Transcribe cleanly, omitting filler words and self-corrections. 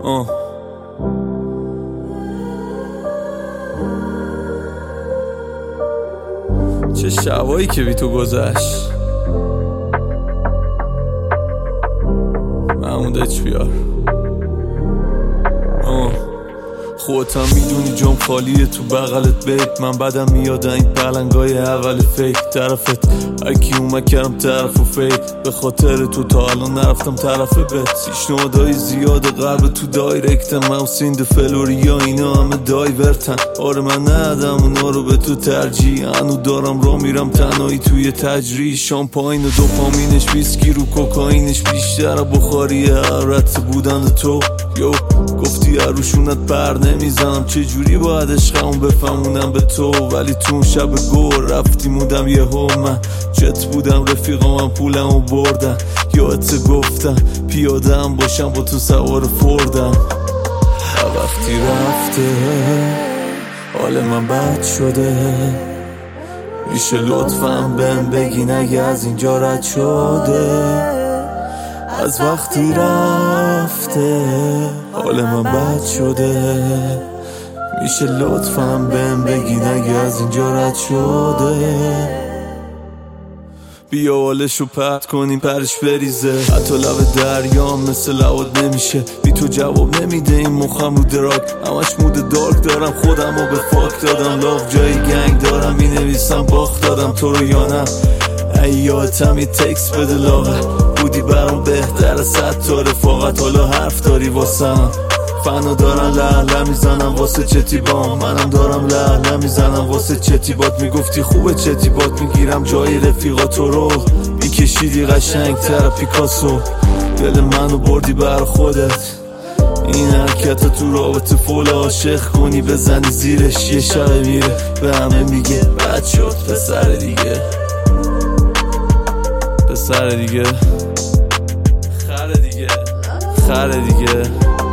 چه شبایی که بی تو گذشت. محمود اچ بی آر. خودت هم میدونی جام خالیه تو بغلت بیت. من بدم میاد این پلنگای اول فیک طرفت هرکی اومد کردم طرف و فیک. به خاطر تو تا الان نرفتم طرف بت. پیشنهادای زیاده قلب تو دایرکتم. حسین فلوریا اینا همه دایورتن. آره من ندم اونا رو به تو ترجیح. هنو دارم را میرم تنهایی توی تجریح. شامپاین و دوپامینش ویسکی رو کوکائینش بیشتر بخاری حرارت بودن تو. یو گفتی عروشونت پر نمیزنم. چجوری باید عشقمون بفهمونم به تو. ولی تو اون شب گور رفتی مودم یهو. من جت بودم رفیقامم پولمو بردن. یادت گفتم پیاده هم باشم با تو سوار فوردم. وقتی رفته حال من بد شده. میشه لطفاً بهم بگین اگه از اینجا رد شده. از وقتی رفته حال من بد شده. میشه لطفاً بهم بگین اگه از اینجا رد شده. بیا حالشو پرت کنیم پرش بریزه. حتی لب دریا مثل لواد نمیشه. بی تو جواب نمیده این مخم رو دراگ. همش مود دارک دارم خودم رو به فاک دادم. لاف جای گنگ دارم مینویسم باخت دادم تو رو یا نه. ایاتم یه تکس بده لاغر. بودی برام بهتر 100 تا رفاقت. حالا حرف داری واسم. فنا دارن لعله میزنم واسه چتی بام. منم دارم لعله میزنم واسه چتی بات. میگفتی خوبه چتی بات میگیرم جای رفیقاتو رو. میکشیدی قشنگ تر پیکاسو. دل منو بردی بر خودت. این حرکت تو رابطه فول عاشق کنی بزنی زیرش. یه شب میره به همه میگه بد شد پسر دیگه. پسر دیگه خره دیگه. خره دیگه.